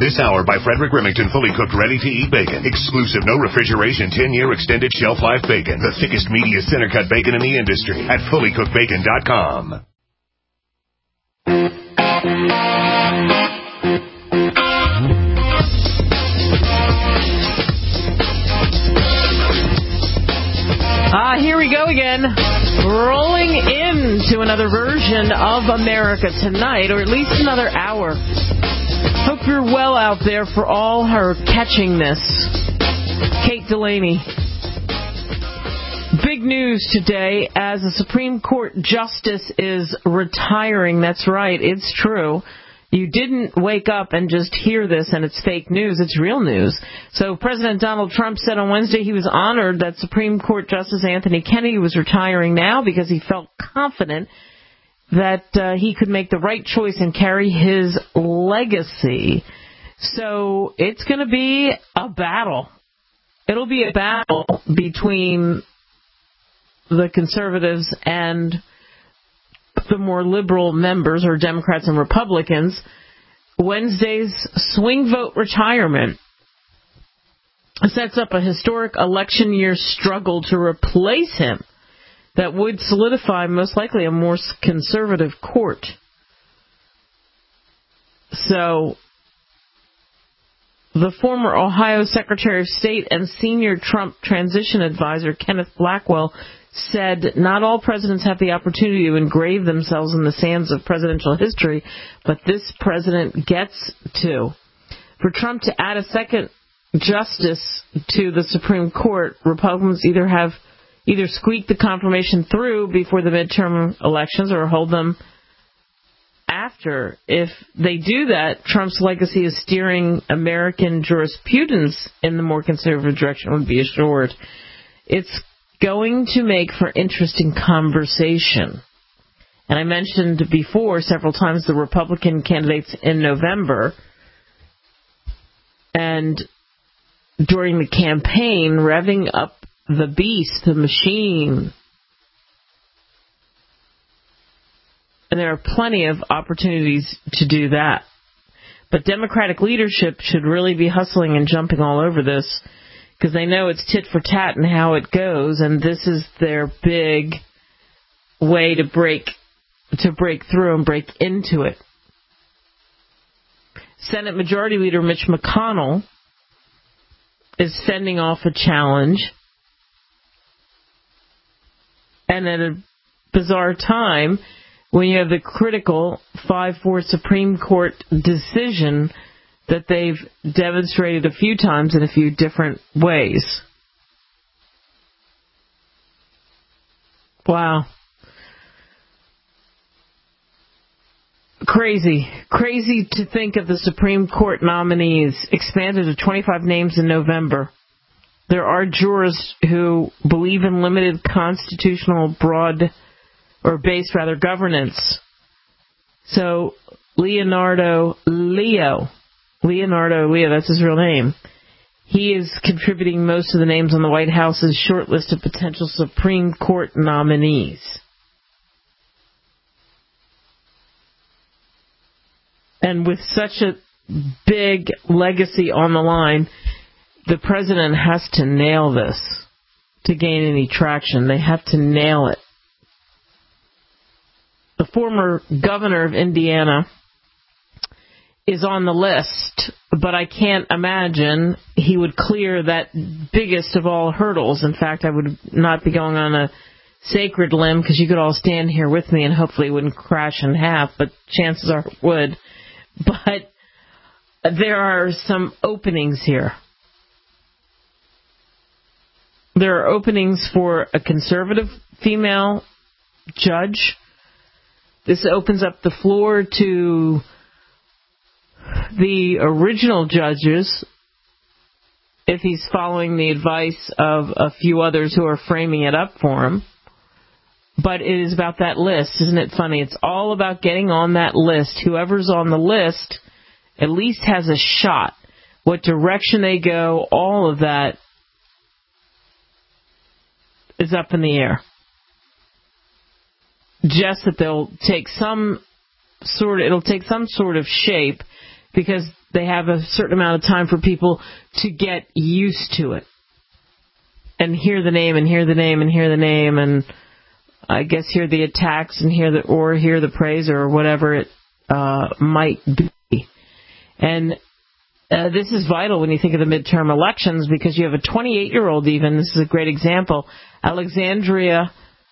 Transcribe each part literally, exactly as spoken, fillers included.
This hour by Frederick Remington, fully cooked, ready-to-eat bacon. Exclusive, no refrigeration, ten-year extended shelf life bacon. The thickest, meatiest, center-cut bacon in the industry at fully cooked bacon dot com. Ah, here we go again. Rolling into another version of America Tonight, or at least another hour. Hope you're well out there for all her catching this. Kate Delaney. Big news today as a Supreme Court justice is retiring. That's right, it's true. You didn't wake up and just hear this and it's fake news. It's real news. So President Donald Trump said on Wednesday he was honored that Supreme Court Justice Anthony Kennedy was retiring now because he felt confident that uh, he could make the right choice and carry his legacy. So it's going to be a battle. It'll be a battle between the conservatives and the more liberal members, or Democrats and Republicans. Wednesday's swing vote retirement sets up a historic election year struggle to replace him that would solidify most likely a more conservative court. So the former Ohio Secretary of State and senior Trump transition advisor Kenneth Blackwell said not all presidents have the opportunity to engrave themselves in the sands of presidential history, but this president gets to. For Trump to add a second justice to the Supreme Court, Republicans either have either squeak the confirmation through before the midterm elections or hold them after. If they do that, Trump's legacy of steering American jurisprudence in the more conservative direction would be assured. It's going to make for interesting conversation. And I mentioned before several times the Republican candidates in November, and during the campaign, revving up the beast, the machine. And there are plenty of opportunities to do that. But Democratic leadership should really be hustling and jumping all over this, because they know it's tit for tat and how it goes, and this is their big way to break to break through and break into it. Senate Majority Leader Mitch McConnell is sending off a challenge, and at a bizarre time when you have the critical five four Supreme Court decision that they've demonstrated a few times in a few different ways. Wow. Crazy. Crazy to think of the Supreme Court nominees expanded to twenty-five names in November. There are jurors who believe in limited constitutional broad, or based rather, governance. So Leonardo Leo Leonardo Leo, that's his real name. He is contributing most of the names on the White House's short list of potential Supreme Court nominees. And with such a big legacy on the line, the president has to nail this to gain any traction. They have to nail it. The former governor of Indiana is on the list, but I can't imagine he would clear that biggest of all hurdles. In fact, I would not be going on a sacred limb, because you could all stand here with me and hopefully it wouldn't crash in half, but chances are it would. But there are some openings here. There are openings for a conservative female judge. This opens up the floor to the original judges, if he's following the advice of a few others who are framing it up for him. But it is about that list. Isn't it funny? It's all about getting on that list. Whoever's on the list at least has a shot. What direction they go, all of that is up in the air. Just that they'll take some sort of, it'll take some sort of shape, because they have a certain amount of time for people to get used to it and hear the name and hear the name and hear the name and I guess hear the attacks and hear the or hear the praise or whatever it uh, might be. And uh, this is vital when you think of the midterm elections because you have a twenty-eight-year-old even. This is a great example. Alexandria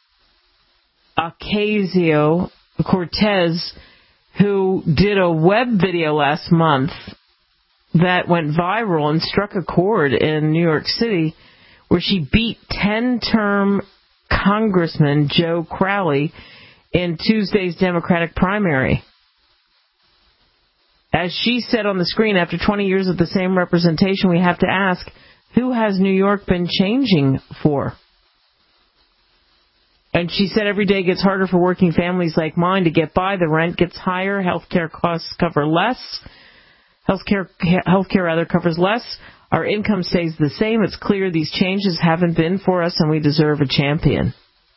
Ocasio-Cortez, who did a web video last month that went viral and struck a chord in New York City where she beat ten-term Congressman Joe Crowley in Tuesday's Democratic primary. As she said on the screen, after twenty years of the same representation, we have to ask, who has New York been changing for? And she said every day gets harder for working families like mine to get by. The rent gets higher. Healthcare costs cover less. Healthcare, healthcare rather covers less. Our income stays the same. It's clear these changes haven't been for us, and we deserve a champion.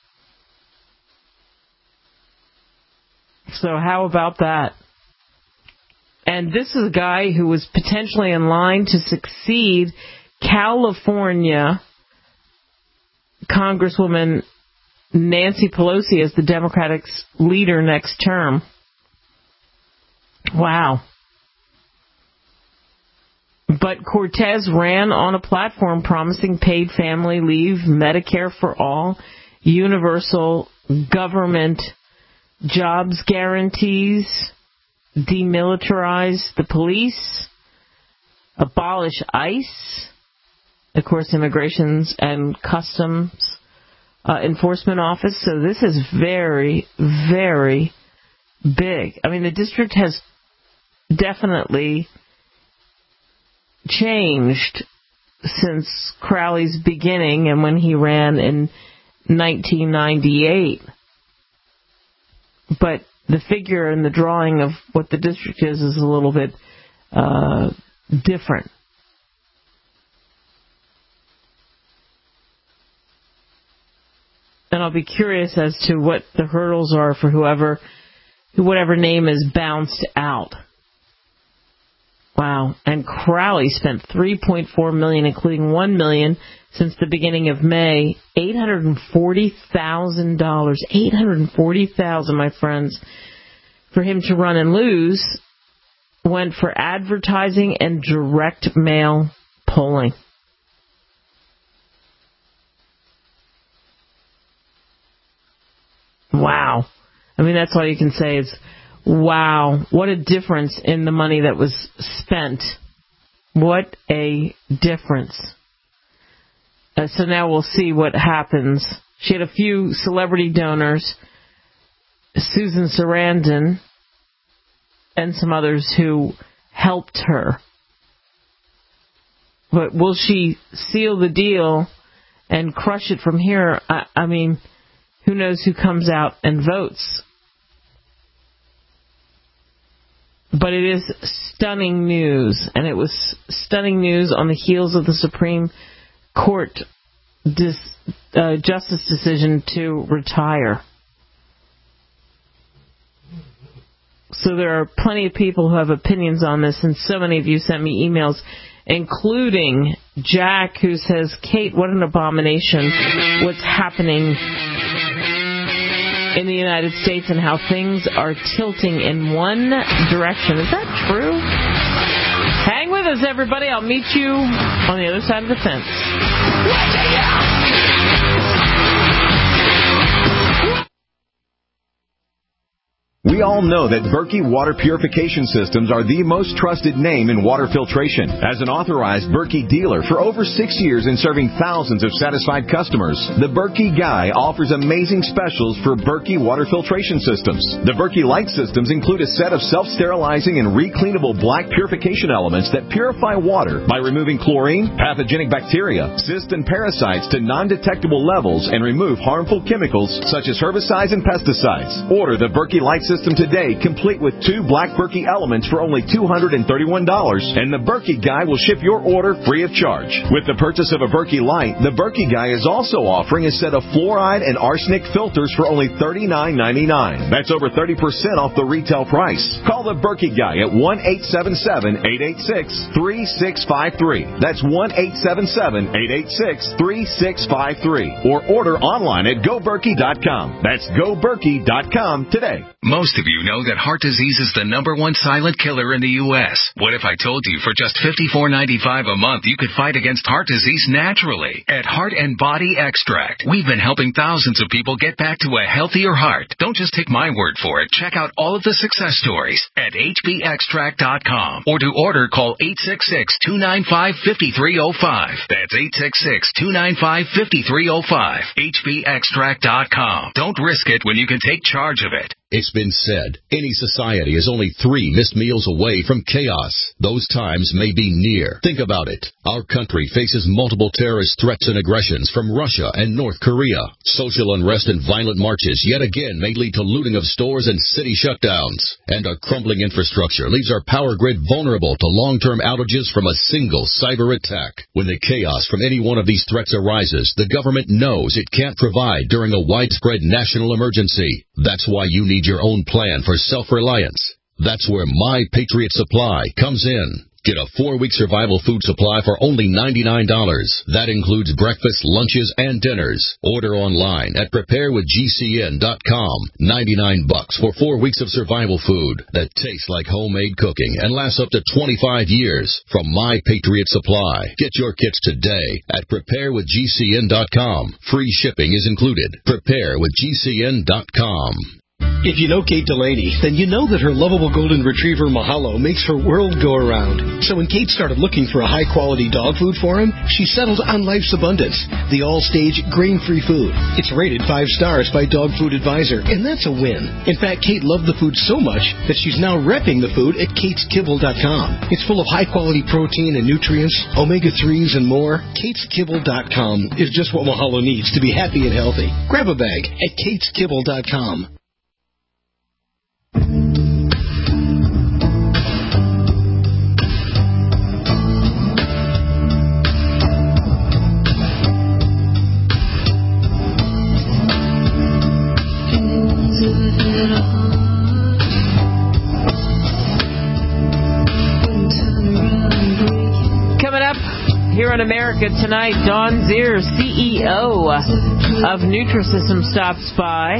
So how about that? And this is a guy who was potentially in line to succeed California Congresswoman Nancy Pelosi as the Democratic leader next term. Wow. But Cortez ran on a platform promising paid family leave, Medicare for all, universal government jobs guarantees, demilitarize the police, abolish ICE, of course, Immigrations and Customs uh, Enforcement Office. So this is very, very big. I mean, the district has definitely changed since Crowley's beginning and when he ran in nineteen ninety-eight. But the figure and the drawing of what the district is is a little bit uh, different. And I'll be curious as to what the hurdles are for whoever, whatever name is bounced out. Wow. And Crowley spent three point four million dollars, including one million dollars since the beginning of May. eight hundred forty thousand dollars. eight hundred forty thousand dollars, my friends, for him to run and lose went for advertising and direct mail polling. Wow. I mean, that's all you can say is, wow, what a difference in the money that was spent. What a difference. Uh, so now we'll see what happens. She had a few celebrity donors, Susan Sarandon, and some others who helped her. But will she seal the deal and crush it from here? I, I mean, who knows who comes out and votes? But it is stunning news, and it was stunning news on the heels of the Supreme Court dis, uh, justice decision to retire. So there are plenty of people who have opinions on this, and so many of you sent me emails, including Jack, who says, Kate, what an abomination what's happening in the United States and how things are tilting in one direction. Is that true? Hang with us, everybody. I'll meet you on the other side of the fence. We all know that Berkey Water Purification Systems are the most trusted name in water filtration. As an authorized Berkey dealer for over six years and serving thousands of satisfied customers, the Berkey Guy offers amazing specials for Berkey Water Filtration Systems. The Berkey Light Systems include a set of self-sterilizing and recleanable black purification elements that purify water by removing chlorine, pathogenic bacteria, cysts, and parasites to non-detectable levels and remove harmful chemicals such as herbicides and pesticides. Order the Berkey Light Systems System today, complete with two Black Berkey elements for only two hundred thirty-one dollars, and the Berkey Guy will ship your order free of charge. With the purchase of a Berkey Light, the Berkey Guy is also offering a set of fluoride and arsenic filters for only thirty-nine ninety-nine. That's over thirty percent off the retail price. Call the Berkey Guy at one eight seven seven, eight eight six, three six five three. That's one eight seven seven, eight eight six, three six five three. Or order online at go berkey dot com. That's go berkey dot com today. Most of you know that heart disease is the number one silent killer in the U S What if I told you for just fifty-four ninety-five a month you could fight against heart disease naturally? At Heart and Body Extract, we've been helping thousands of people get back to a healthier heart. Don't just take my word for it. Check out all of the success stories at h b extract dot com. Or to order, call eight six six, two nine five, five three zero five. That's eight six six, two nine five, five three zero five. h b extract dot com. Don't risk it when you can take charge of it. It's been said, any society is only three missed meals away from chaos. Those times may be near. Think about it. Our country faces multiple terrorist threats and aggressions from Russia and North Korea. Social unrest and violent marches yet again may lead to looting of stores and city shutdowns. And our crumbling infrastructure leaves our power grid vulnerable to long-term outages from a single cyber attack. When the chaos from any one of these threats arises, the government knows it can't provide during a widespread national emergency. That's why you need your own plan for self-reliance. That's where My Patriot Supply comes in. Get a four-week survival food supply for only ninety-nine dollars. That includes breakfast, lunches, and dinners. Order online at prepare with G C N dot com. ninety-nine bucks for four weeks of survival food that tastes like homemade cooking and lasts up to twenty-five years from My Patriot Supply. Get your kits today at prepare with G C N dot com. Free shipping is included. prepare with G C N dot com. If you know Kate Delaney, then you know that her lovable golden retriever Mahalo makes her world go around. So when Kate started looking for a high-quality dog food for him, she settled on Life's Abundance, the all-stage grain-free food. It's rated five stars by Dog Food Advisor, and that's a win. In fact, Kate loved the food so much that she's now repping the food at kates kibble dot com. It's full of high-quality protein and nutrients, omega threes, and more. kates kibble dot com is just what Mahalo needs to be happy and healthy. Grab a bag at kates kibble dot com. Here in America tonight, Dawn Zier, C E O of Nutrisystem, stops by.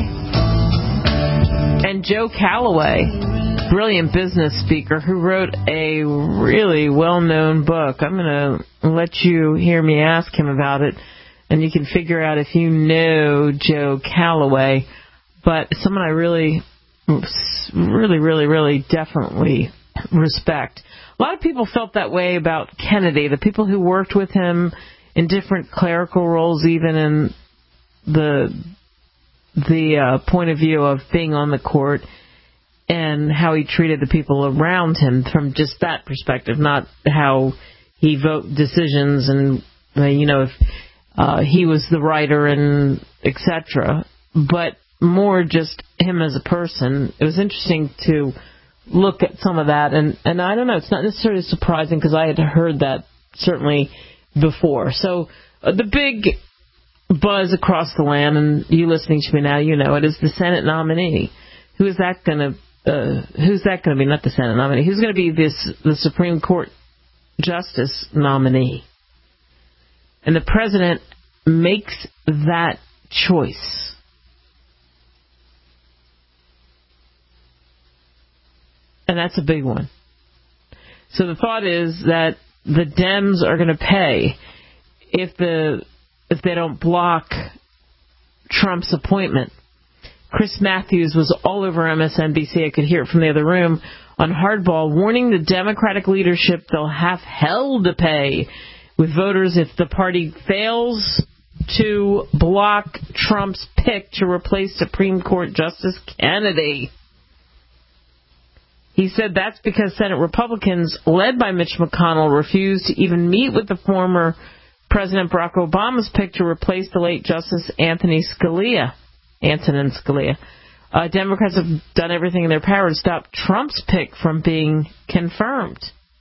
And Joe Calloway, brilliant business speaker who wrote a really well-known book. I'm going to let you hear me ask him about it, and you can figure out if you know Joe Calloway. But someone I really, really, really, really definitely respect. A lot of people felt that way about Kennedy, the people who worked with him in different clerical roles, even in the the uh, point of view of being on the court and how he treated the people around him from just that perspective, not how he vote decisions and, you know, if uh, he was the writer and et cetera, but more just him as a person. It was interesting to look at some of that, and, and I don't know, it's not necessarily surprising because I had heard that certainly before. So uh, the big buzz across the land, and you listening to me now, you know it, is the Senate nominee. Who is that going to, uh, who's that going to be? Not the Senate nominee. Who's going to be this, the Supreme Court Justice nominee? And the president makes that choice. And that's a big one. So the thought is that the Dems are going to pay if the if they don't block Trump's appointment. Chris Matthews was all over M S N B C. I could hear it from the other room on Hardball, warning the Democratic leadership they'll have hell to pay with voters if the party fails to block Trump's pick to replace Supreme Court Justice Kennedy. He said that's because Senate Republicans, led by Mitch McConnell, refused to even meet with the former President Barack Obama's pick to replace the late Justice Anthony Scalia. Antonin Scalia. Uh, Democrats have done everything in their power to stop Trump's pick from being confirmed.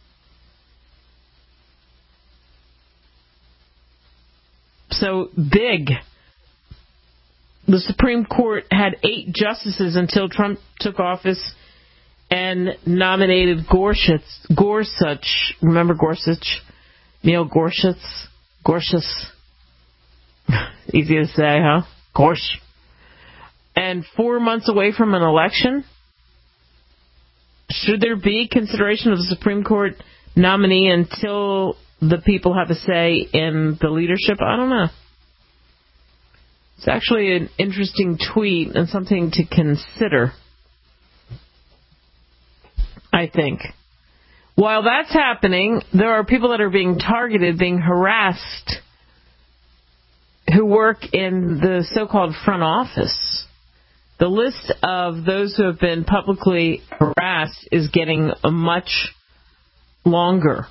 So big. The Supreme Court had eight justices until Trump took office and nominated Gorsuch. Gorsuch. Remember Gorsuch? Neil Gorsuch? Gorsuch. Easy to say, huh? Gorsuch. And four months away from an election, should there be consideration of the Supreme Court nominee until the people have a say in the leadership? I don't know. It's actually an interesting tweet and something to consider, I think. While that's happening, there are people that are being targeted, being harassed, who work in the so-called front office. The list of those who have been publicly harassed is getting much longer.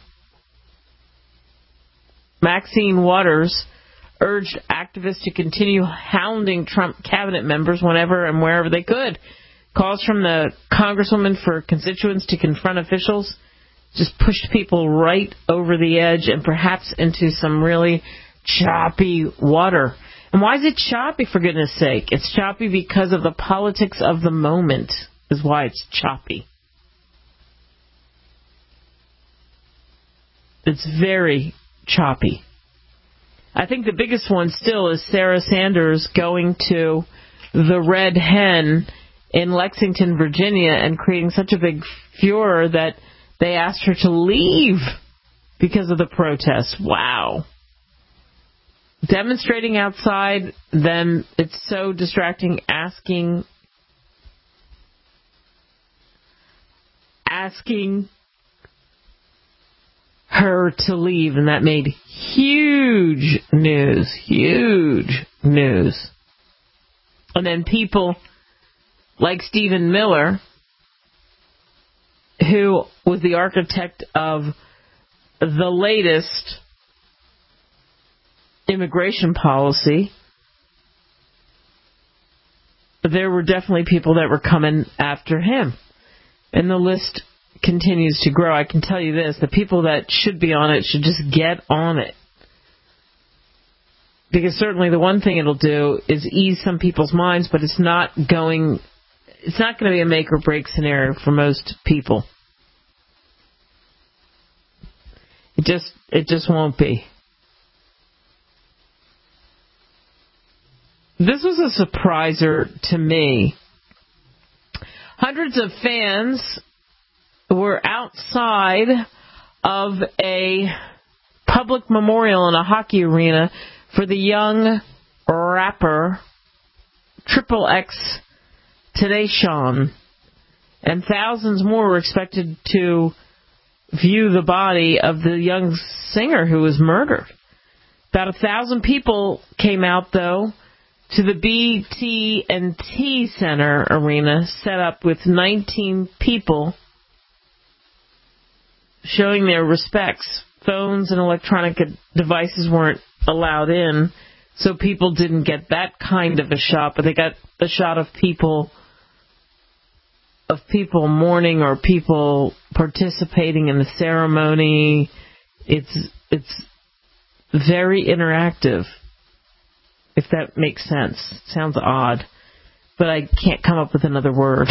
Maxine Waters urged activists to continue hounding Trump cabinet members whenever and wherever they could. Calls from the congresswoman for constituents to confront officials just pushed people right over the edge and perhaps into some really choppy water. And why is it choppy, for goodness sake? It's choppy because of the politics of the moment is why it's choppy. It's very choppy. I think the biggest one still is Sarah Sanders going to the Red Hen in Lexington, Virginia, and creating such a big furor that they asked her to leave because of the protests. Wow. Demonstrating outside, then it's so distracting, asking, asking her to leave, and that made huge news, huge news. And then people like Stephen Miller, who was the architect of the latest immigration policy, there were definitely people that were coming after him. And the list continues to grow. I can tell you this, the people that should be on it should just get on it. Because certainly the one thing it'll do is ease some people's minds, but it's not going, it's not going to be a make or break scenario for most people. It just, it just won't be. This was a surpriser to me. Hundreds of fans were outside of a public memorial in a hockey arena for the young rapper Triple X Tenacion, and thousands more were expected to view the body of the young singer who was murdered. About a thousand people came out, though, to the B T and T Center arena, set up with nineteen people showing their respects. Phones and electronic devices weren't allowed in, so people didn't get that kind of a shot, but they got a shot of people of people mourning or people participating in the ceremony. It's it's very interactive, if that makes sense. It sounds odd, but I can't come up with another word.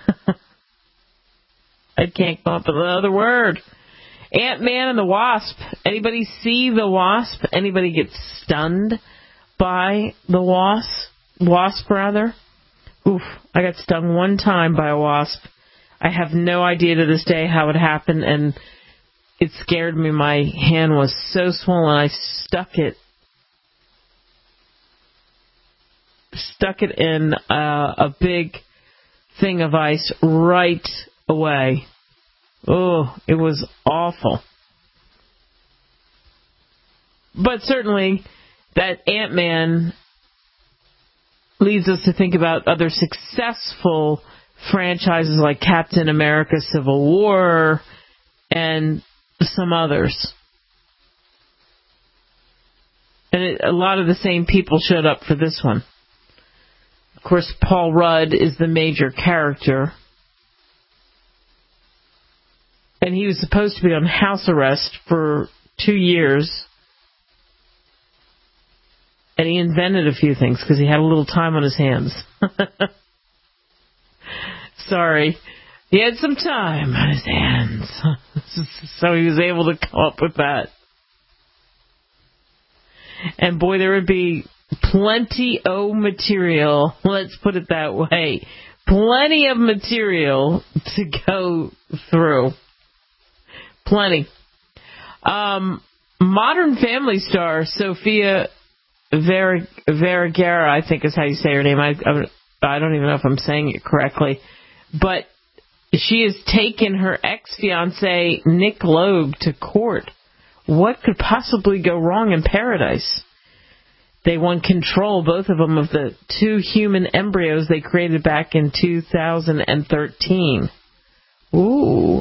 I can't come up with another word. Ant-Man and the Wasp. Anybody see the Wasp? Anybody get stunned by the Wasp? Wasp, rather? Oof, I got stung one time by a wasp. I have no idea to this day how it happened, and it scared me. My hand was so swollen, I stuck it stuck it in uh, a big thing of ice right away. Oh, it was awful. But certainly, that Ant-Man leads us to think about other successful franchises like Captain America Civil War and some others. And it, a lot of the same people showed up for this one. course, Paul Rudd is the major character. And he was supposed to be on house arrest for two years. And he invented a few things because he had a little time on his hands. Sorry. He had some time on his hands. So he was able to come up with that. And boy, there would be plenty of material, let's put it that way. Plenty of material to go through. Plenty. Um, Modern Family star Sofia Ver- Vergara, I think is how you say her name. I, I don't even know if I'm saying it correctly. But she has taken her ex-fiancé Nick Loeb to court. What could possibly go wrong in paradise? They won control, both of them, of the two human embryos they created back in two thousand thirteen. Ooh.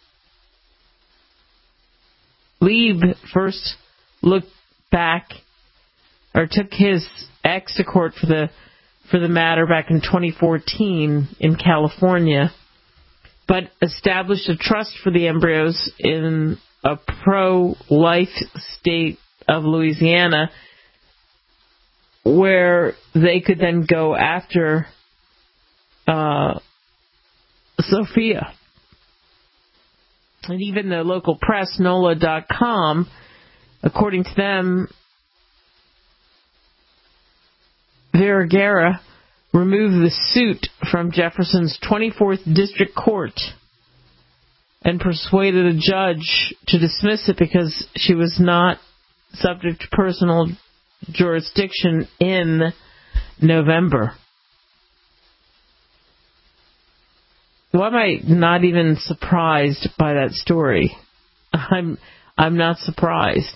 Lieb first looked back, or took his ex to court for the for the matter back in twenty fourteen in California, but established a trust for the embryos in a pro-life state of Louisiana, where they could then go after uh, Sophia. And even the local press, N O L A dot com, according to them, Vergara removed the suit from Jefferson's twenty-fourth District Court and persuaded a judge to dismiss it because she was not subject to personal jurisdiction in November. Why am I not even surprised by that story? I'm I'm not surprised.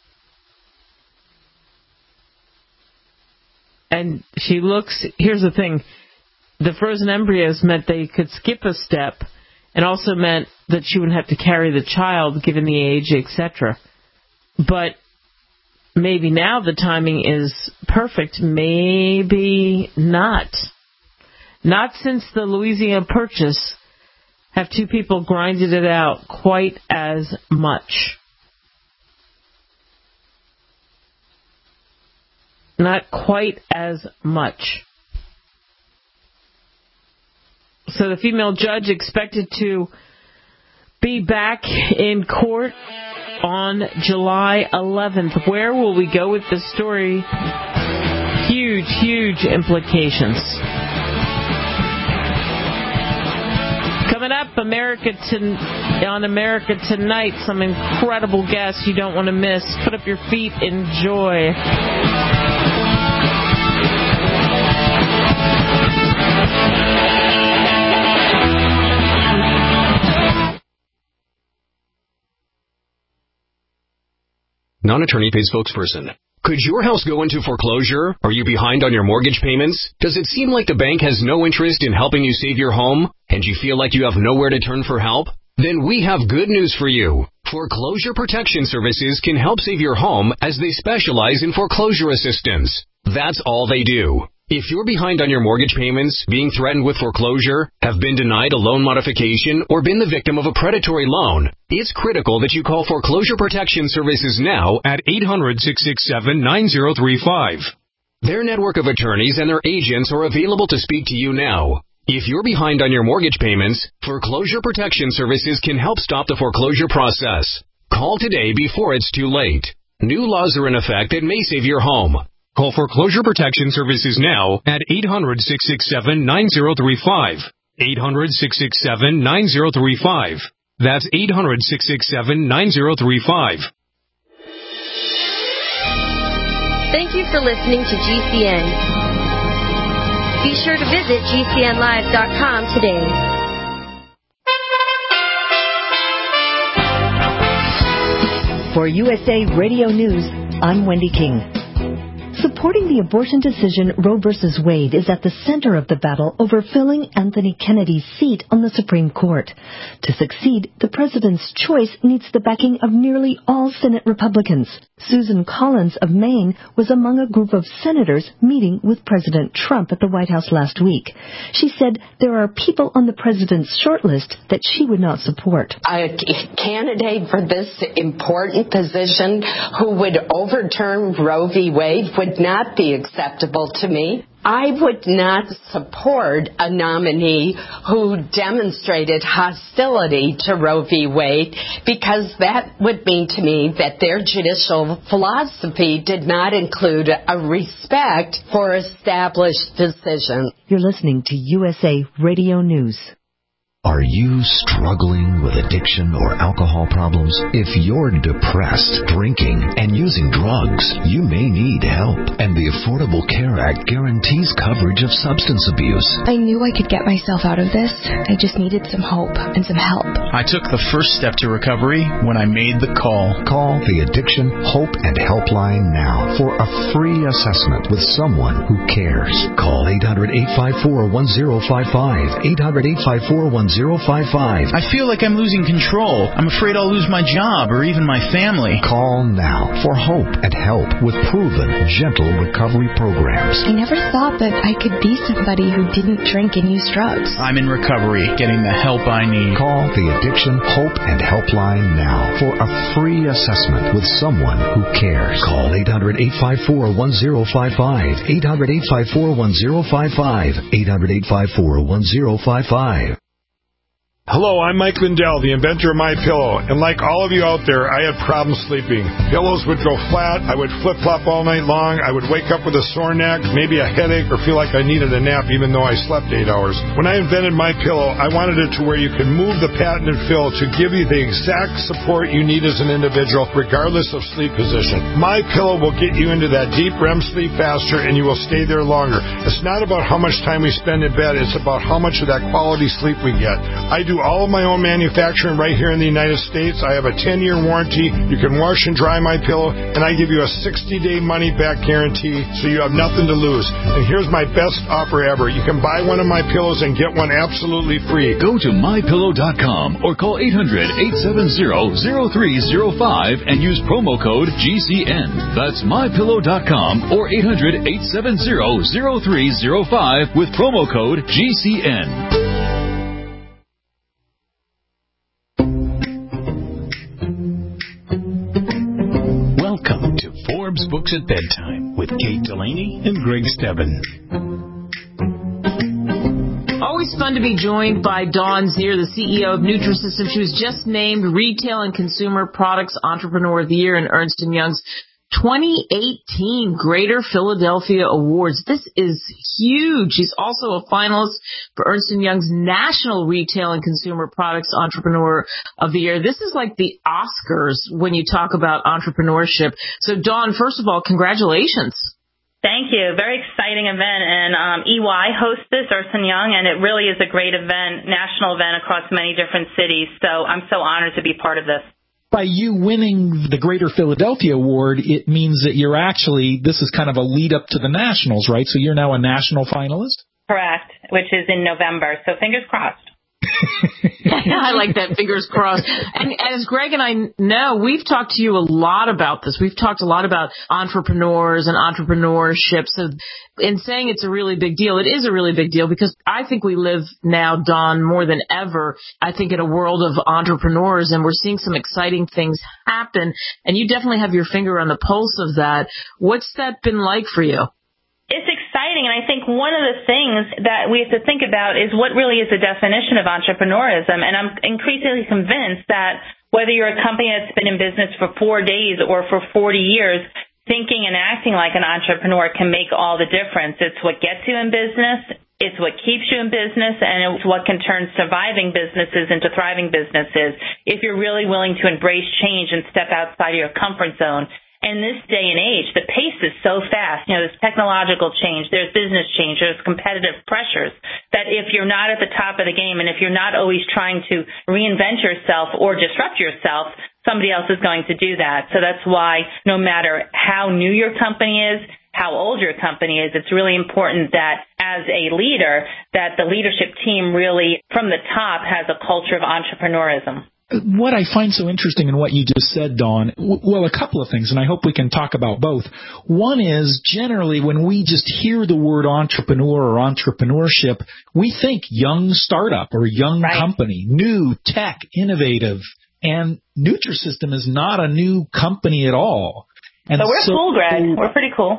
And she looks, here's the thing, the frozen embryos meant they could skip a step, and also meant that she wouldn't have to carry the child given the age, et cetera. But maybe now the timing is perfect, maybe not. Not since the Louisiana Purchase have two people grinded it out quite as much. Not quite as much. So the female judge expected to be back in court on July eleventh. Where will we go with this story? Huge, huge implications. Coming up, America to, on America Tonight, some incredible guests you don't want to miss. Put up your feet, enjoy. Non-attorney paid spokesperson. Could your house go into foreclosure? Are you behind on your mortgage payments? Does it seem like the bank has no interest in helping you save your home? And you feel like you have nowhere to turn for help? Then we have good news for you. Foreclosure Protection Services can help save your home as they specialize in foreclosure assistance. That's all they do. If you're behind on your mortgage payments, being threatened with foreclosure, have been denied a loan modification, or been the victim of a predatory loan, it's critical that you call Foreclosure Protection Services now at eight hundred, six six seven, nine zero three five. Their network of attorneys and their agents are available to speak to you now. If you're behind on your mortgage payments, Foreclosure Protection Services can help stop the foreclosure process. Call today before it's too late. New laws are in effect that may save your home. Call Foreclosure Protection Services now at eight hundred, six six seven, nine zero three five. eight hundred, six six seven, nine zero three five. That's eight hundred, six six seven, nine zero three five. Thank you for listening to G C N. Be sure to visit G C N live dot com today. For U S A Radio News, I'm Wendy King. Support Supporting the abortion decision Roe versus Wade is at the center of the battle over filling Anthony Kennedy's seat on the Supreme Court. To succeed, the president's choice needs the backing of nearly all Senate Republicans. Susan Collins of Maine was among a group of senators meeting with President Trump at the White House last week. She said there are people on the president's shortlist that she would not support. A candidate for this important position who would overturn Roe v. Wade would not be acceptable to me. I would not support a nominee who demonstrated hostility to Roe v. Wade, because that would mean to me that their judicial philosophy did not include a respect for established decisions. You're listening to U S A Radio News. Are you struggling with addiction or alcohol problems? If you're depressed, drinking, and using drugs, you may need help. And the Affordable Care Act guarantees coverage of substance abuse. I knew I could get myself out of this. I just needed some hope and some help. I took the first step to recovery when I made the call. Call the Addiction Hope and Helpline now for a free assessment with someone who cares. Call eight hundred, eight five four, one zero five five. eight hundred, eight five four, one zero five five. I feel like I'm losing control. I'm afraid I'll lose my job or even my family. Call now for hope and help with proven, gentle recovery programs. I never thought that I could be somebody who didn't drink and use drugs. I'm in recovery, getting the help I need. Call the Addiction Hope and Helpline now for a free assessment with someone who cares. Call eight hundred, eight five four, one zero five five. eight hundred, eight five four, one zero five five. eight hundred, eight five four, one zero five five. Hello, I'm Mike Lindell, the inventor of MyPillow, and like all of you out there, I had problems sleeping. Pillows would go flat, I would flip-flop all night long, I would wake up with a sore neck, maybe a headache, or feel like I needed a nap even though I slept eight hours. When I invented MyPillow, I wanted it to where you can move the patented fill to give you the exact support you need as an individual, regardless of sleep position. MyPillow will get you into that deep R E M sleep faster, and you will stay there longer. It's not about how much time we spend in bed, it's about how much of that quality sleep we get. I do all of my own manufacturing right here in the United States. I have a ten-year warranty. You can wash and dry my pillow, and I give you a sixty-day money-back guarantee, so you have nothing to lose. And here's my best offer ever. You can buy one of my pillows and get one absolutely free. Go to my pillow dot com or call eight hundred, eight seven zero, zero three zero five and use promo code G C N. That's my pillow dot com or eight hundred, eight seven zero, zero three zero five with promo code G C N. Welcome to Forbes Books at Bedtime with Kate Delaney and Greg Stebbin. Always fun to be joined by Dawn Zier, the C E O of Nutrisystem. She was just named Retail and Consumer Products Entrepreneur of the Year in Ernst and Young's twenty eighteen Greater Philadelphia Awards. This is huge. She's also a finalist for Ernst and Young's National Retail and Consumer Products Entrepreneur of the Year. This is like the Oscars when you talk about entrepreneurship. So, Dawn, first of all, congratulations. Thank you. Very exciting event. And um, E Y hosts this, Ernst and Young, and it really is a great event, national event across many different cities. So I'm so honored to be part of this. By you winning the Greater Philadelphia Award, it means that you're actually, this is kind of a lead up to the Nationals, right? So you're now a national finalist? Correct, which is in November. So fingers crossed. I like that, fingers crossed. And as Greg and I know, we've talked to you a lot about this. We've talked a lot about entrepreneurs and entrepreneurship. So in saying it's a really big deal, it is a really big deal because I think we live now, Dawn, more than ever, I think in a world of entrepreneurs, and we're seeing some exciting things happen. And you definitely have your finger on the pulse of that. What's that been like for you? It's exciting, and I think one of the things that we have to think about is what really is the definition of entrepreneurism. And I'm increasingly convinced that whether you're a company that's been in business for four days or for forty years, thinking and acting like an entrepreneur can make all the difference. It's what gets you in business, it's what keeps you in business, and it's what can turn surviving businesses into thriving businesses if you're really willing to embrace change and step outside of your comfort zone. In this day and age, the pace is so fast. You know, there's technological change, there's business change, there's competitive pressures, that if you're not at the top of the game and if you're not always trying to reinvent yourself or disrupt yourself, somebody else is going to do that. So that's why no matter how new your company is, how old your company is, it's really important that as a leader, that the leadership team really, from the top, has a culture of entrepreneurism. What I find so interesting in what you just said, Dawn, well, a couple of things, and I hope we can talk about both. One is, generally, when we just hear the word entrepreneur or entrepreneurship, we think young startup or young right. company, new, tech, innovative. And Nutrisystem is not a new company at all. And but we're so, cool, Greg. We're pretty cool.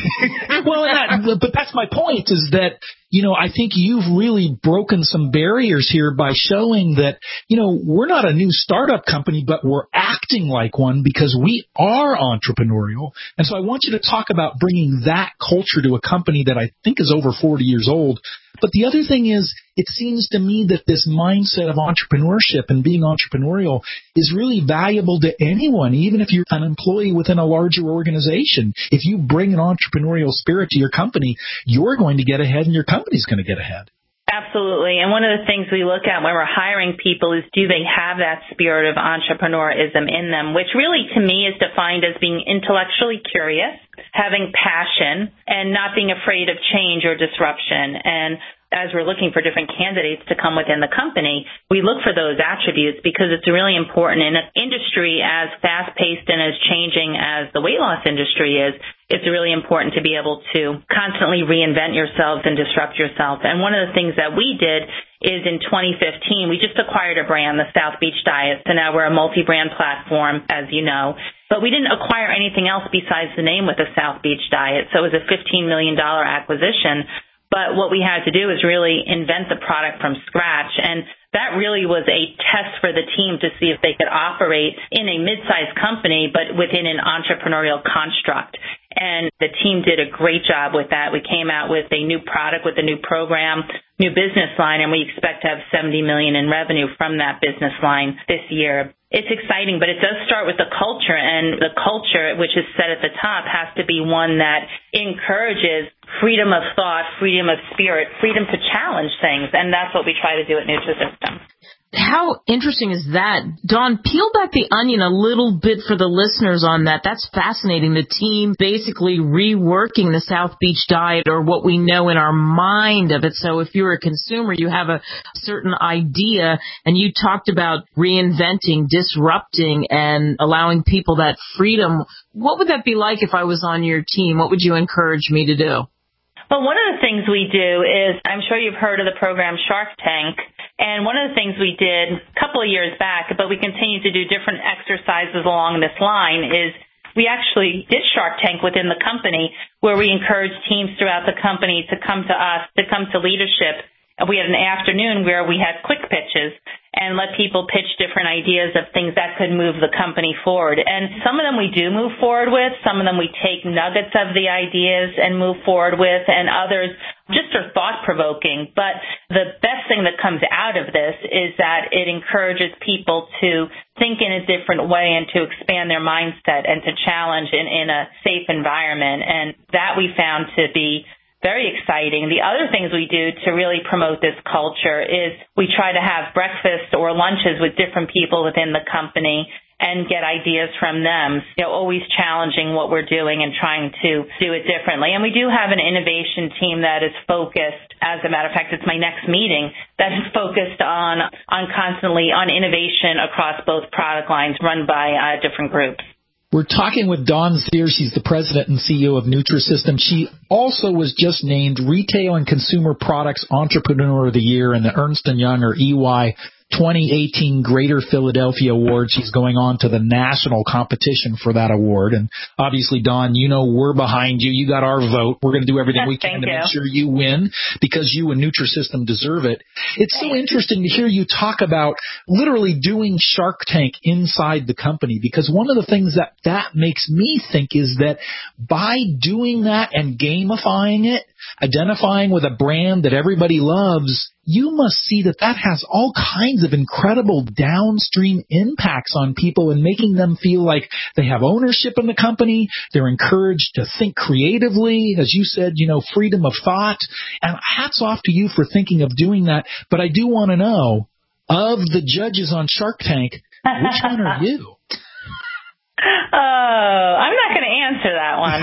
Well, and that, but that's my point, is that, you know, I think you've really broken some barriers here by showing that, you know, we're not a new startup company, but we're acting like one because we are entrepreneurial. And so I want you to talk about bringing that culture to a company that I think is over forty years old. But the other thing is, it seems to me that this mindset of entrepreneurship and being entrepreneurial is really valuable to anyone, even if you're an employee within a larger organization. If you bring an entrepreneurial spirit to your company, you're going to get ahead and your company's going to get ahead. Absolutely. And one of the things we look at when we're hiring people is, do they have that spirit of entrepreneurism in them, which really to me is defined as being intellectually curious, having passion, and not being afraid of change or disruption. And as we're looking for different candidates to come within the company, we look for those attributes because it's really important in an industry as fast-paced and as changing as the weight loss industry is. It's really important to be able to constantly reinvent yourselves and disrupt yourself. And one of the things that we did is in twenty fifteen, we just acquired a brand, the South Beach Diet. So now we're a multi-brand platform, as you know. But we didn't acquire anything else besides the name with the South Beach Diet. So it was a fifteen million dollars acquisition. But what we had to do is really invent the product from scratch. And that really was a test for the team to see if they could operate in a mid-sized company, but within an entrepreneurial construct. And the team did a great job with that. We came out with a new product, with a new program, new business line, and we expect to have seventy million dollars in revenue from that business line this year. It's exciting, but it does start with the culture, and the culture, which is set at the top, has to be one that encourages freedom of thought, freedom of spirit, freedom to challenge things, and that's what we try to do at Nutrisystem. How interesting is that? Dawn, peel back the onion a little bit for the listeners on that. That's fascinating. The team basically reworking the South Beach Diet, or what we know in our mind of it. So if you're a consumer, you have a certain idea, and you talked about reinventing, disrupting, and allowing people that freedom. What would that be like if I was on your team? What would you encourage me to do? Well, one of the things we do is, I'm sure you've heard of the program Shark Tank, and one of the things we did a couple of years back, but we continue to do different exercises along this line, is we actually did Shark Tank within the company, where we encouraged teams throughout the company to come to us, to come to leadership. And we had an afternoon where we had quick pitches and let people pitch different ideas of things that could move the company forward. And some of them we do move forward with. Some of them we take nuggets of the ideas and move forward with, and others just are thought-provoking. But the best thing that comes out of this is that it encourages people to think in a different way and to expand their mindset and to challenge in, in a safe environment. And that we found to be very exciting. The other things we do to really promote this culture is we try to have breakfast or lunches with different people within the company and get ideas from them, you know, always challenging what we're doing and trying to do it differently. And we do have an innovation team that is focused, as a matter of fact, it's my next meeting, that is focused on, on constantly on innovation across both product lines run by uh, different groups. We're talking with Dawn Sears. She's the president and C E O of Nutrisystem. She also was just named Retail and Consumer Products Entrepreneur of the Year in the Ernst and Young, or E Y, twenty eighteen Greater Philadelphia Award. She's going on to the national competition for that award. And obviously, Dawn, you know we're behind you. You got our vote. We're going to do everything we can to make sure you win, because you and Nutrisystem deserve it. It's so interesting to hear you talk about literally doing Shark Tank inside the company, because one of the things that that makes me think is that by doing that and gamifying it, identifying with a brand that everybody loves, you must see that that has all kinds of incredible downstream impacts on people and making them feel like they have ownership in the company. They're encouraged to think creatively, as you said, you know, freedom of thought. And hats off to you for thinking of doing that. But I do want to know, of the judges on Shark Tank, which one are you? Oh, I'm not going to answer that one.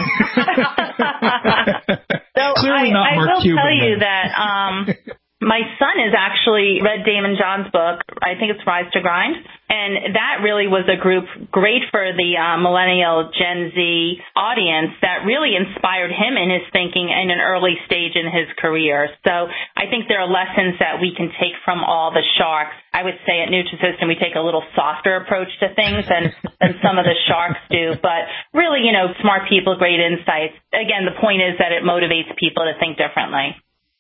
So Clearly I, not I Mark will Cuban, tell you then. that um, my son has actually read Damon John's book. I think it's Rise to Grind. And that really was a group great for the uh, millennial Gen Z audience that really inspired him in his thinking in an early stage in his career. So I think there are lessons that we can take from all the sharks. I would say at Nutrisystem we take a little softer approach to things than, than some of the sharks do. But really, you know, smart people, great insights. Again, the point is that it motivates people to think differently.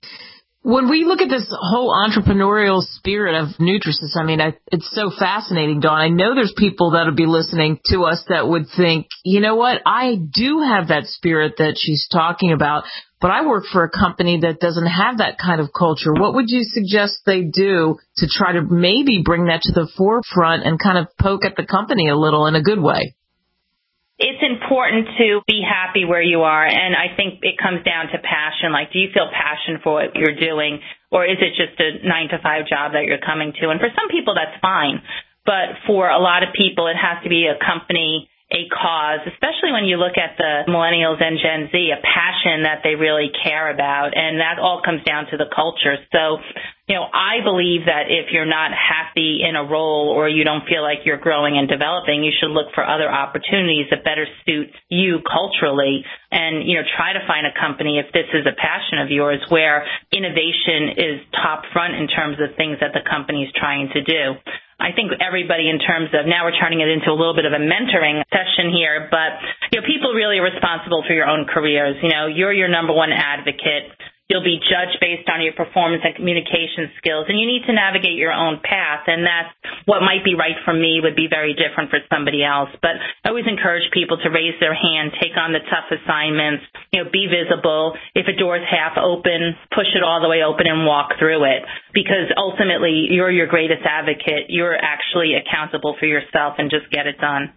When we look at this whole entrepreneurial spirit of Nutrisys, I mean, I, it's so fascinating, Dawn. I know there's people that will be listening to us that would think, you know what, I do have that spirit that she's talking about, but I work for a company that doesn't have that kind of culture. What would you suggest they do to try to maybe bring that to the forefront and kind of poke at the company a little in a good way? It's important to be happy where you are, and I think it comes down to passion. Like, do you feel passion for what you're doing, or is it just a nine to five job that you're coming to? And for some people, that's fine. But for a lot of people, it has to be a company, a cause, especially when you look at the millennials and Gen Z, a passion that they really care about, and that all comes down to the culture. So, you know, I believe that if you're not happy in a role or you don't feel like you're growing and developing, you should look for other opportunities that better suit you culturally and, you know, try to find a company, if this is a passion of yours, where innovation is top front in terms of things that the company is trying to do. I think everybody in terms of, now we're turning it into a little bit of a mentoring session here, but, you know, people really are responsible for your own careers. You know, you're your number one advocate. You'll be judged based on your performance and communication skills, and you need to navigate your own path, and that's what might be right for me would be very different for somebody else. But I always encourage people to raise their hand, take on the tough assignments, you know, be visible. If a door's half open, push it all the way open and walk through it, because ultimately you're your greatest advocate. You're actually accountable for yourself, and just get it done.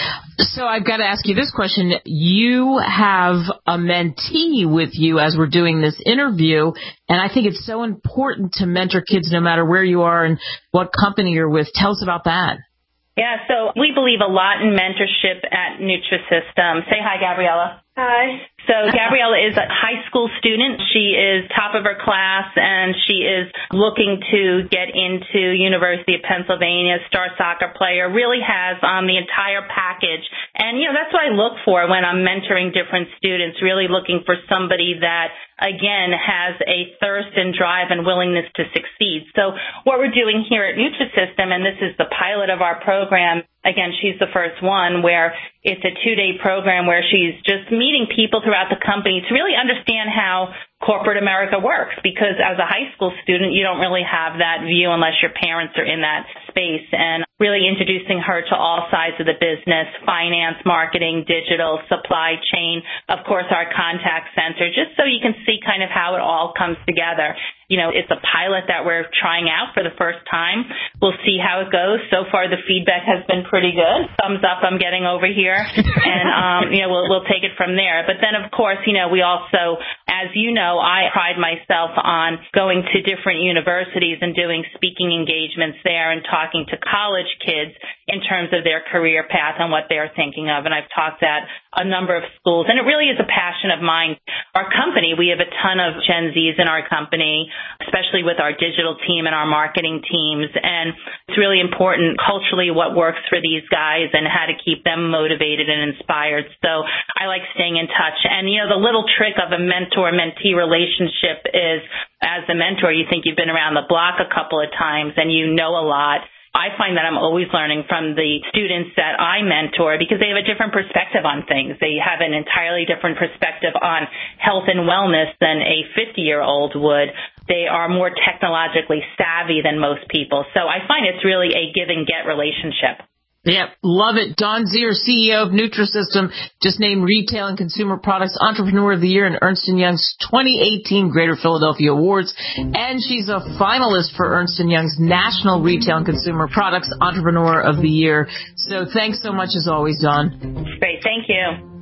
So I've got to ask you this question. You have a mentee with you as we're doing this interview, and I think it's so important to mentor kids no matter where you are and what company you're with. Tell us about that. Yeah, so we believe a lot in mentorship at Nutrisystem. Say hi, Gabriella. Hi. So Gabriella is a high school student. She is top of her class, and she is looking to get into University of Pennsylvania, star soccer player, really has um, the entire package. And, you know, that's what I look for when I'm mentoring different students, really looking for somebody that, again, has a thirst and drive and willingness to succeed. So what we're doing here at Nutrisystem, and this is the pilot of our program, again, she's the first one, where it's a two-day program where she's just meeting people throughout the company to really understand how corporate America works, because as a high school student, you don't really have that view unless your parents are in that space, and really introducing her to all sides of the business, finance, marketing, digital, supply chain, of course, our contact center, just so you can see kind of how it all comes together. You know, it's a pilot that we're trying out for the first time. We'll see how it goes. So far, the feedback has been pretty good. Thumbs up I'm getting over here. And, um, you know, we'll, we'll take it from there. But then, of course, you know, we also, as you know, I pride myself on going to different universities and doing speaking engagements there and talking to college kids in terms of their career path and what they're thinking of. And I've talked at a number of schools, and it really is a passion of mine. Our company, we have a ton of Gen Zs in our company, especially with our digital team and our marketing teams. And it's really important culturally what works for these guys and how to keep them motivated and inspired. So I like staying in touch. And, you know, the little trick of a mentor-mentee relationship is, as a mentor, you think you've been around the block a couple of times and you know a lot. I find that I'm always learning from the students that I mentor, because they have a different perspective on things. They have an entirely different perspective on health and wellness than a fifty-year-old would. They are more technologically savvy than most people. So I find it's really a give and get relationship. Yep, love it. Dawn Zier, C E O of Nutrisystem, just named Retail and Consumer Products Entrepreneur of the Year in Ernst and Young's twenty eighteen Greater Philadelphia Awards, and she's a finalist for Ernst and Young's National Retail and Consumer Products Entrepreneur of the Year. So thanks so much as always, Dawn. Great, thank you.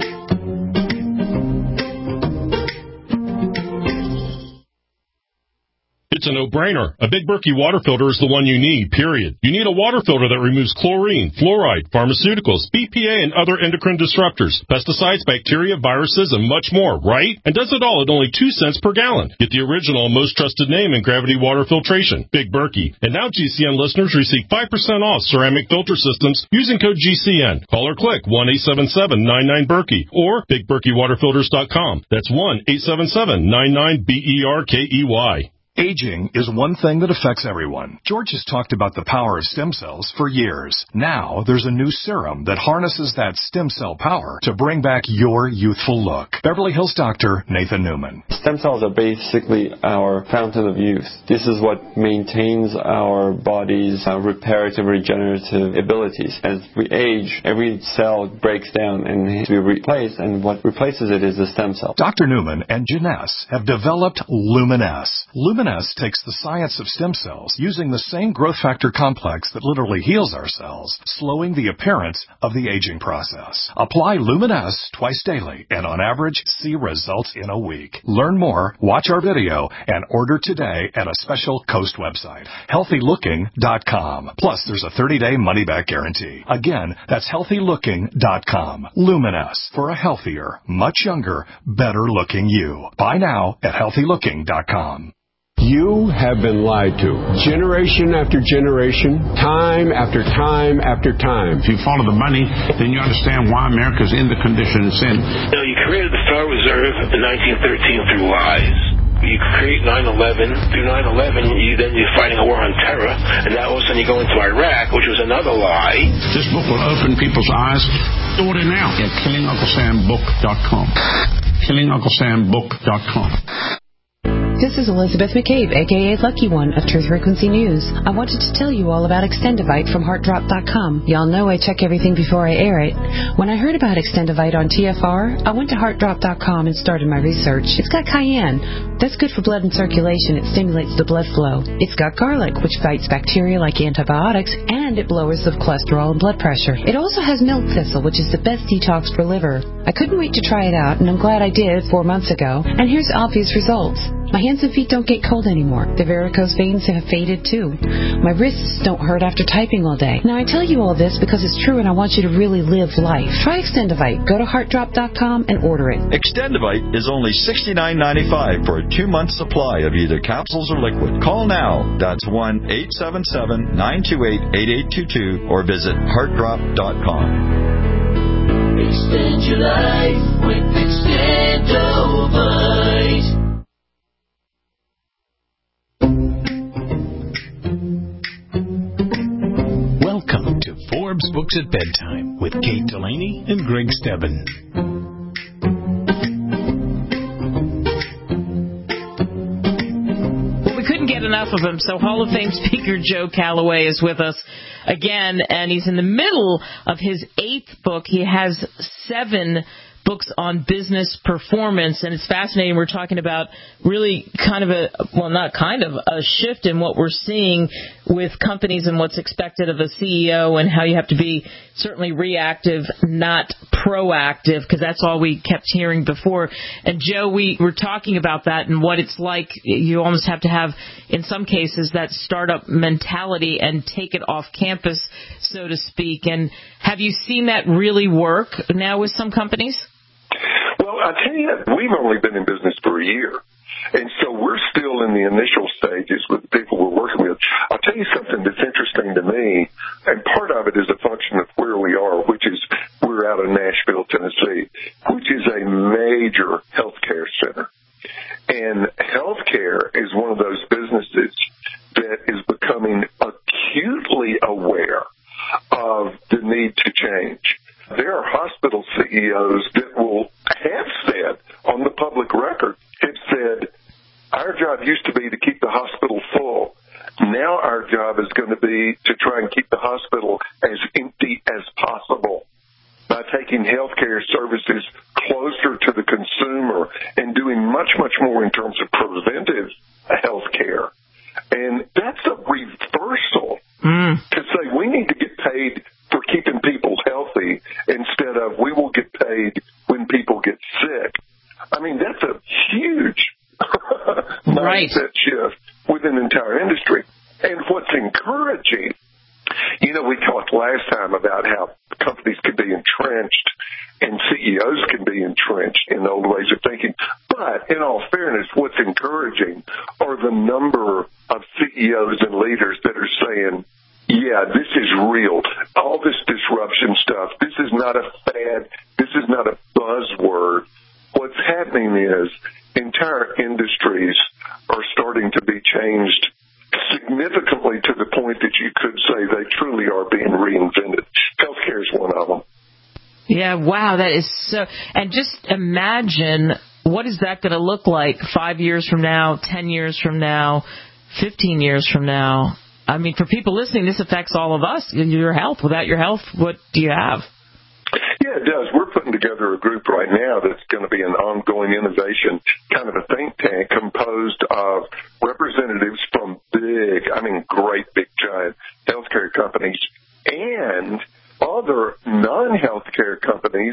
It's It's a no-brainer. A Big Berkey water filter is the one you need, period. You need a water filter that removes chlorine, fluoride, pharmaceuticals, B P A, and other endocrine disruptors, pesticides, bacteria, viruses, and much more, right? And does it all at only two cents per gallon. Get the original, most trusted name in gravity water filtration, Big Berkey. And now G C N listeners receive five percent off ceramic filter systems using code G C N. Call or click one eight seven seven nine nine Berkey or big berkey water filters dot com. That's one eight seven seven nine nine B E R K E Y. Aging is one thing that affects everyone. George has talked about the power of stem cells for years. Now, there's a new serum that harnesses that stem cell power to bring back your youthful look. Beverly Hills doctor Nathan Newman. Stem cells are basically our fountain of youth. This is what maintains our body's uh, reparative, regenerative abilities. As we age, every cell breaks down and needs to be replaced, and what replaces it is the stem cell. Doctor Newman and Janess have developed Luminess. Luminess takes the science of stem cells using the same growth factor complex that literally heals our cells, slowing the appearance of the aging process. Apply Luminess twice daily and on average see results in a week. Learn more, watch our video, and order today at a special Coast website, healthy looking dot com. Plus, there's a thirty-day money-back guarantee. Again, that's healthy looking dot com. Luminess, for a healthier, much younger, better-looking you. Buy now at healthy looking dot com. You have been lied to, generation after generation, time after time after time. If you follow the money, then you understand why America's in the condition it's in. You know, you created the Federal Reserve in nineteen thirteen through lies. You create nine eleven. Through nine eleven, you, then you're fighting a war on terror, and now all of a sudden you go into Iraq, which was another lie. This book will open people's eyes. Order now at killing uncle sam book dot com. killing uncle sam book dot com. This is Elizabeth McCabe, a k a. Lucky One of Truth Frequency News. I wanted to tell you all about Extendivite from heart drop dot com. Y'all know I check everything before I air it. When I heard about Extendivite on T F R, I went to heart drop dot com and started my research. It's got cayenne. That's good for blood and circulation. It stimulates the blood flow. It's got garlic, which fights bacteria like antibiotics, and it lowers the cholesterol and blood pressure. It also has milk thistle, which is the best detox for liver. I couldn't wait to try it out, and I'm glad I did four months ago. And here's obvious results. My hands and feet don't get cold anymore. The varicose veins have faded too. My wrists don't hurt after typing all day. Now I tell you all this because it's true and I want you to really live life. Try Extendivite. Go to heart drop dot com and order it. Extendivite is only sixty-nine ninety-five for a two-month supply of either capsules or liquid. Call now. That's one eight seven seven nine two eight eight eight two two or visit heart drop dot com. Extend your life with Extendivite. Welcome to Forbes Books at Bedtime with Kate Delaney and Greg Stebbin. Well, we couldn't get enough of him, so Hall of Fame speaker Joe Calloway is with us again, and he's in the middle of his eighth book. He has seven books on business performance, and it's fascinating. We're talking about really kind of a, well, not kind of, a shift in what we're seeing with companies and what's expected of a C E O and how you have to be certainly reactive, not proactive, because that's all we kept hearing before. And Joe, we were talking about that and what it's like. You almost have to have, in some cases, that startup mentality and take it off campus, so to speak. And have you seen that really work now with some companies? Well, I tell you, we've only been in business for a year, and so we're still in the initial stages with the people we're working with. I'll tell you something that's interesting to me, and part of it is a function of where we are, which is we're out of Nashville, Tennessee, which is a major healthcare center. And healthcare is one of those businesses that is becoming acutely aware of the need to change. There are hospital C E Os that will have said on the public record, have said, our job used to be to keep the hospital full. Now our job is going to be to try and keep the hospital as empty as possible by taking healthcare services closer to the consumer and doing much, much more in terms of preventive healthcare. And that's a reversal mm. to say we need to get paid for keeping people healthy instead of we will get paid when people get sick. I mean, that's a huge right. mindset shift within an You know, we talked last time about how companies can be entrenched and C E Os can be entrenched in old ways of thinking. But in all fairness, what's encouraging are the number of C E Os and leaders that are saying, yeah, this is real. All this disruption stuff, this is not a fad. This is not a buzzword. What's happening is entire industries are starting to be changed significantly to the point that you could say they truly are being reinvented. Healthcare is one of them. Yeah, wow, that is so. And just imagine, what is that going to look like five years from now, ten years from now, fifteen years from now? I mean, for people listening, this affects all of us. Your health. Without your health, what do you have? Yeah, it does. We're putting together a group right now that's going to be an ongoing innovation, kind of a think tank composed of representatives from big, I mean, great big giant healthcare companies and other non-healthcare companies,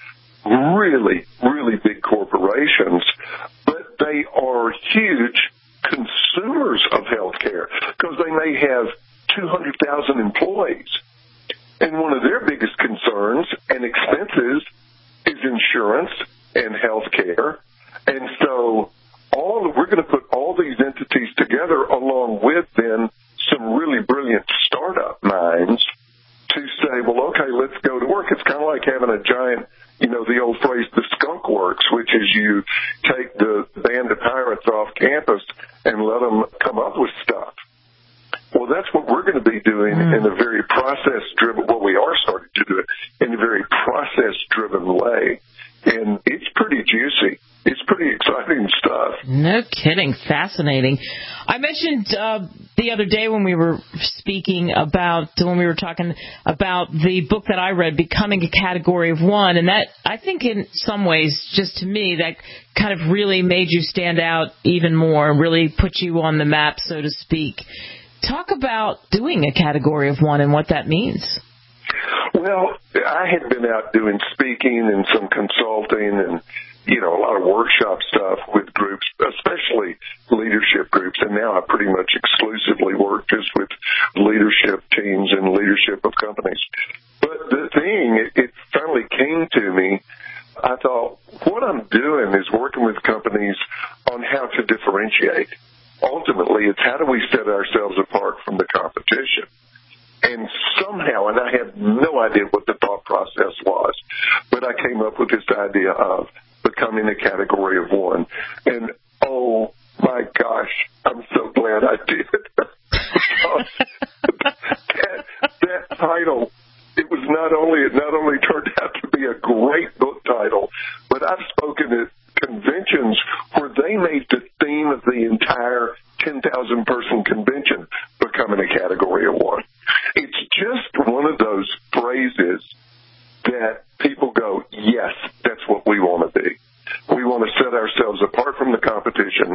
really, really big corporations, but they are huge consumers of healthcare because they may have two hundred thousand employees. And one of their biggest concerns and expenses is insurance and health care. And so all we're going to put all these entities together along with then some really brilliant startup minds to say, well, okay, let's go to work. It's kind of like having a giant, you know, the old phrase, the skunk works, which is you take the band of pirates off campus and let them come up with stuff. Well, that's what we're going to be doing mm. in a very process-driven, well, we are starting to do it in a very process-driven way. And it's pretty juicy. It's pretty exciting stuff. No kidding. Fascinating. I mentioned uh, the other day when we were speaking about, when we were talking about the book that I read, Becoming a Category of One, and that, I think in some ways, just to me, that kind of really made you stand out even more, really put you on the map, so to speak. Talk about doing a Category of One and what that means. Well, I had been out doing speaking and some consulting and, you know, a lot of workshop stuff with groups, especially leadership groups. And now I pretty much exclusively work just with leadership teams and leadership of companies. But the thing, it finally came to me. I thought, what I'm doing is working with companies on how to differentiate. Ultimately, it's how do we set ourselves apart from the competition? And somehow, and I had no idea what the thought process was, but I came up with this idea of becoming a category of one. And, oh, my gosh, I'm so glad I did. that, that title, it was not only, it not only turned out to be a great book title, but I've spoken at conventions where they made the theme of the entire ten thousand person convention becoming a category of one. It's just one of those phrases that people go, yes, that's what we want to be. We want to set ourselves apart from the competition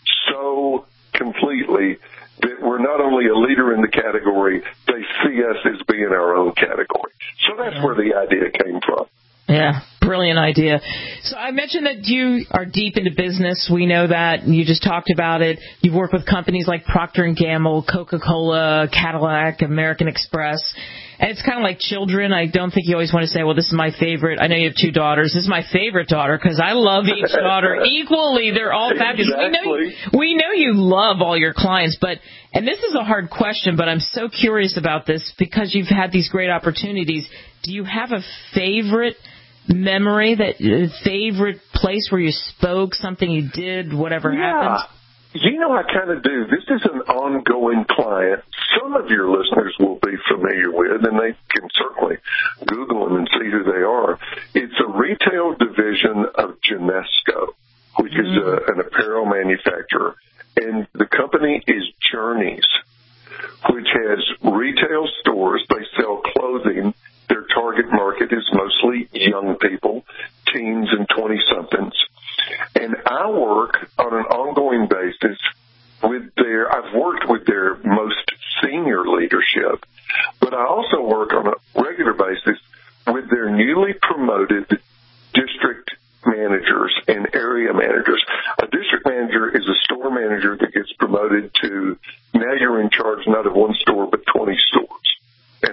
so completely that we're not only a leader in the category, they see us as being our own category. So that's where the idea came from. Yeah, brilliant idea. So I mentioned that you are deep into business. We know that. You just talked about it. You've worked with companies like Procter and Gamble, Coca-Cola, Cadillac, American Express. And it's kind of like children. I don't think you always want to say, well, this is my favorite. I know you have two daughters. This is my favorite daughter because I love each daughter equally. They're all fabulous. Exactly. We know you, we know you love all your clients, but and this is a hard question, but I'm so curious about this because you've had these great opportunities. Do you have a favorite memory, that uh, favorite place where you spoke, something you did, whatever yeah. happened? You know, I kind of do. This is an ongoing client. Some of your listeners will be familiar with, and they can certainly Google them and see who they are. It's a retail division of Genesco, which mm. is a, an apparel manufacturer. And the company is Journeys, which has retail stores. They sell clothing. Their target market is mostly young people, teens and twenty-somethings. And I work on an ongoing basis with their, I've worked with their most senior leadership, but I also work on a regular basis with their newly promoted district managers and area managers. A district manager is a store manager that gets promoted to, now you're in charge not of one store, but twenty stores. And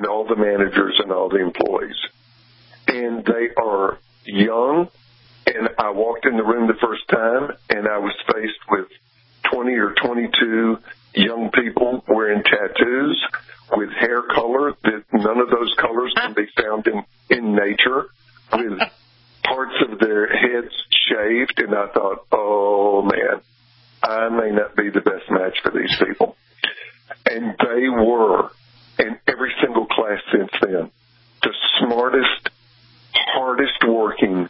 and all the managers and all the employees. And they are young, and I walked in the room the first time, and I was faced with twenty or twenty-two young people wearing tattoos with hair color that none of those colors can be found in, in nature, with parts of their heads shaved, and I thought, oh, man, I may not be the best match for these people. And they were, in every single class since then, the smartest, hardest working,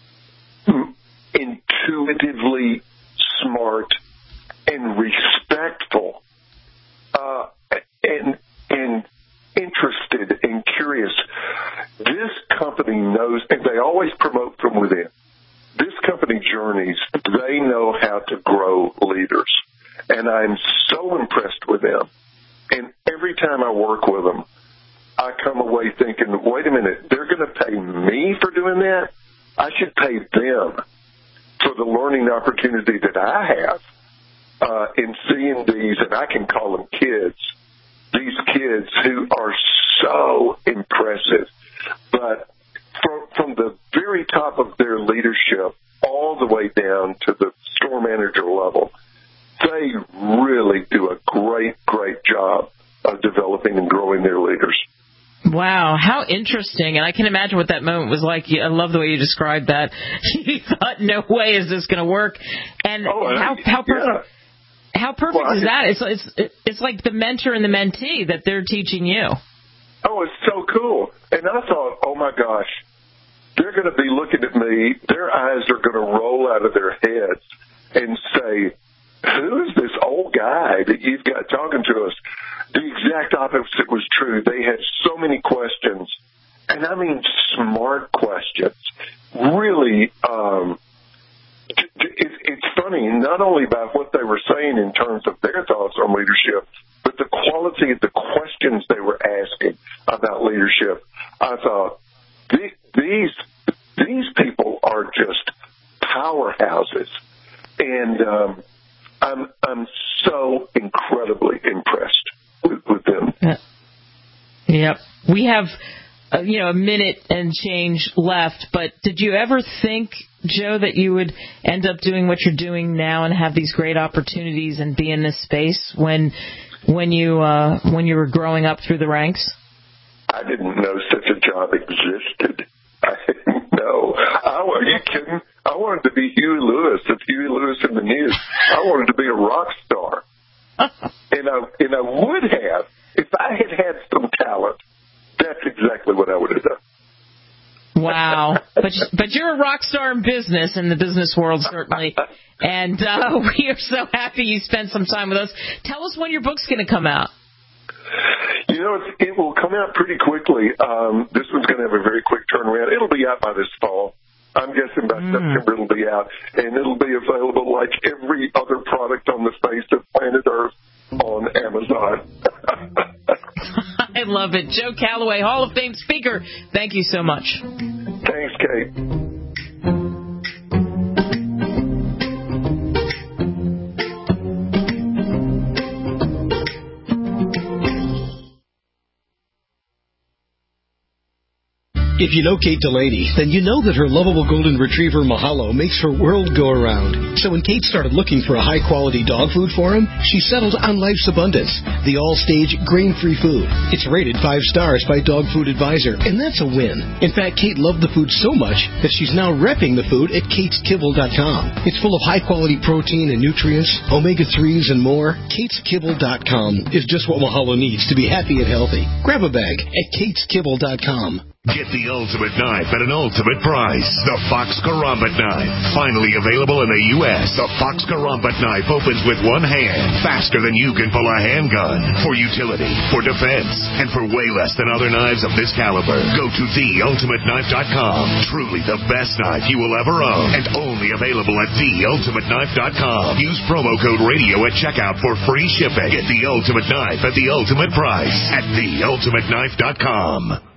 intuitively smart, and respectful, uh, and, and interested and curious. This company knows, and they always promote from within. This company journeys, they know how to grow leaders. And I'm so impressed with them. And every time I work with them, I come away thinking, wait a minute, they're going to pay me for doing that? I should pay them for the learning opportunity that I have uh, in seeing these, and I can call them kids, these kids who are so impressive. But from, from the very top of their leadership all the way down to the store manager level, they really do a great, great job of developing and growing their leaders. Wow, how interesting. And I can imagine what that moment was like. I love the way you described that. You thought, no way is this going to work. And oh, how, how perfect, yeah. how perfect well, is that? It's, it's, it's like the mentor and the mentee that they're teaching you. Oh, it's so cool. And I thought, oh, my gosh, they're going to be looking at me. Their eyes are going to roll out of their heads and say, who is this old guy that you've got talking to us? The exact opposite was true. They had so many questions, and I mean smart questions. Really, um, it, it's funny, not only about what they were saying in terms of their thoughts on leadership, but the quality of the questions they were asking about leadership. I thought, these these people are just powerhouses, and um, I'm I'm so incredibly impressed with, with them. Yeah. Yep. We have, uh, you know, a minute and change left, but did you ever think, Joe, that you would end up doing what you're doing now and have these great opportunities and be in this space when when you uh, when you were growing up through the ranks? I didn't know such a job existed. I didn't know. I, are you kidding? I wanted to be Huey Lewis of Huey Lewis in the News. I wanted to be a rock star. and, I, and I would have. If I had had some talent, that's exactly what I would have done. Wow. But but you're a rock star in business, in the business world, certainly. And uh, we are so happy you spent some time with us. Tell us when your book's going to come out. You know, it's, it will come out pretty quickly. Um, this one's going to have a very quick turnaround. It'll be out by this fall. I'm guessing by mm. September it'll be out. And it'll be available like every other product on the face of planet Earth on Amazon. I love it. Joe Calloway, Hall of Fame speaker, thank you so much. Thanks, Kate. If you know Kate Delaney, then you know that her lovable golden retriever Mahalo makes her world go around. So when Kate started looking for a high-quality dog food for him, she settled on Life's Abundance, the all-stage grain-free food. It's rated five stars by Dog Food Advisor, and that's a win. In fact, Kate loved the food so much that she's now repping the food at kates kibble dot com. It's full of high-quality protein and nutrients, omega threes, and more. kates kibble dot com is just what Mahalo needs to be happy and healthy. Grab a bag at kates kibble dot com. Get the ultimate knife at an ultimate price. The Fox Karambit knife. Finally available in the U S The Fox Karambit knife opens with one hand, faster than you can pull a handgun. For utility, for defense, and for way less than other knives of this caliber. Go to the ultimate knife dot com. Truly the best knife you will ever own. And only available at the ultimate knife dot com. Use promo code radio at checkout for free shipping. Get the ultimate knife at the ultimate price at the ultimate knife dot com.